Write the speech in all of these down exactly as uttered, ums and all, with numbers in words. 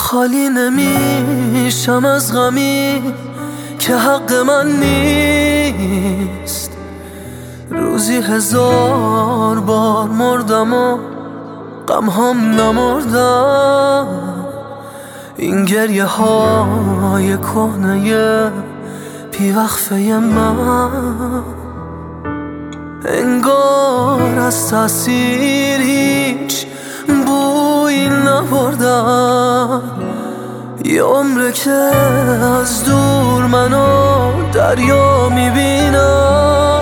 خالی نمیشم از غمی که حق من نیست. روزی هزار بار مردم و غم هم نمردم. این گریه های کهنه بی وقفه من انگار از تأثیر هیچ بویی نبردم. یه عمره که از دور منو دریا میبینم،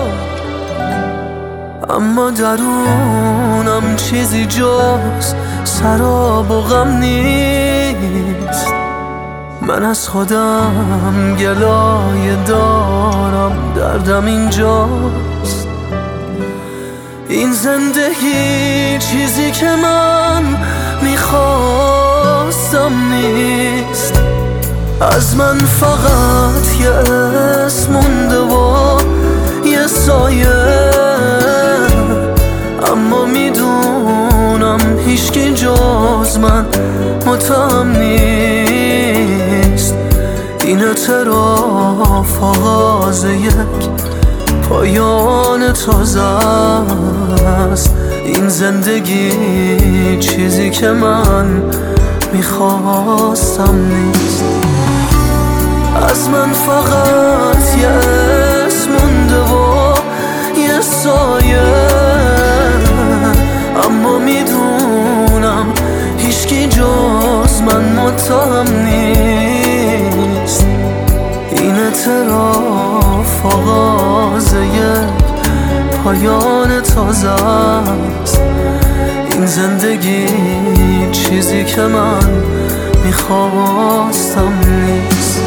اما درونم چیزی جز سراب و غم نیست. من از خودم گلایه دارم، دردم اینجاست. این زندگی چیزی که من میخواستم نیست. از من فقط یه اسم مونده و یه سایه، اما میدونم هیچکی جز من متهم نیست. این اعتراف آغاز یک پایان تازه است. این زندگی چیزی که من میخواستم نیست. از من فقط یه اسم مونده و یه سایه، اما میدونم هیچکی جز من متهم نیست. این اعتراف آغاز یک پایان تازه است. این زندگی چیزی که من میخواستم نیست.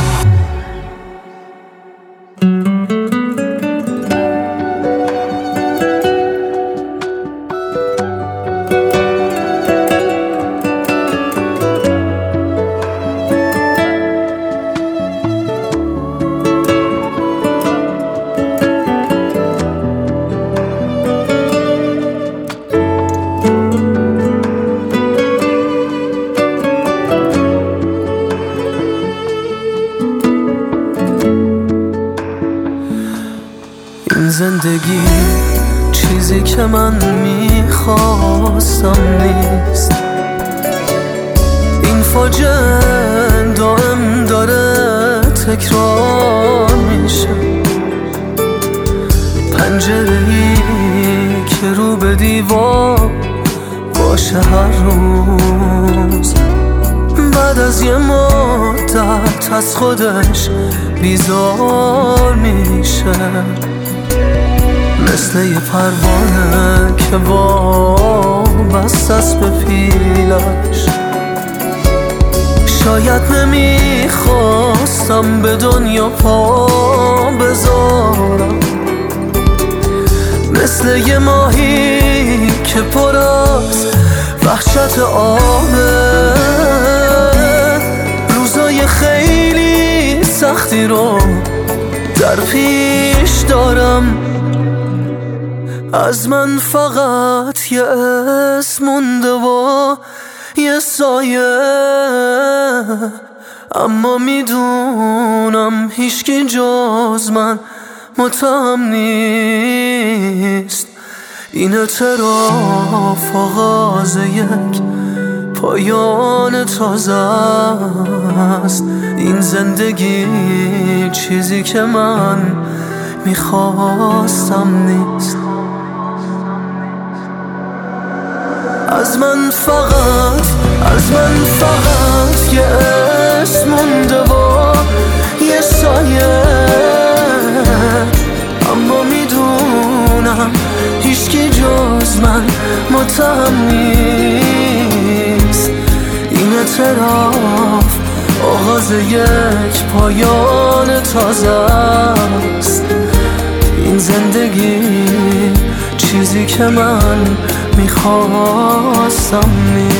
این زندگی چیزی که من میخواستم نیست. این فاجعه دائم داره تکرار میشه. پنجره‌ای که رو به دیوار باشه هر روز، بعد از یه مدت از خودش بیزار میشه. مثل یه پروانه که وابسته است به پیلش. شاید نمیخواستم به دنیا پا بذارم، مثل یه ماهی که پر از وحشت آبه. روزای خیلی سختی رو در پیش دارم. از من فقط یه اسم مونده و یه سایه، اما میدونم هیچکی جز من متهم نیست. این اعتراف آغاز یک پایان تازه است. این زندگی چیزی که من میخواستم نیست. از من فقط از من فقط یه اسم مونده و یه سایه، اما میدونم هیچکی جز من متهم نیست. این اعتراف آغاز یک پایان تازه است. این زندگی چیزی که من میخواستم نیست.